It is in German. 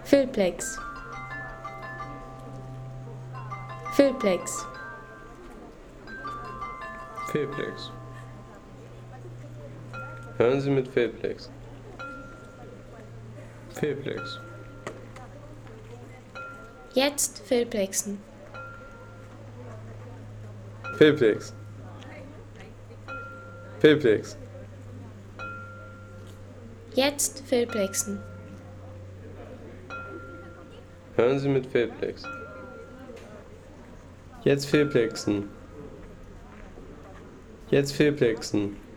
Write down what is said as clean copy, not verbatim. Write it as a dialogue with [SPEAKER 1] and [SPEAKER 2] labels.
[SPEAKER 1] Filplex. Filplex.
[SPEAKER 2] Filplex. Hören Sie mit Filplex. Filplex.
[SPEAKER 1] Jetzt Filplexen.
[SPEAKER 2] Filplex. Filplex.
[SPEAKER 1] Jetzt Filplexen.
[SPEAKER 2] Hören Sie mit Filplex. Jetzt Filplexen. Jetzt Filplexen.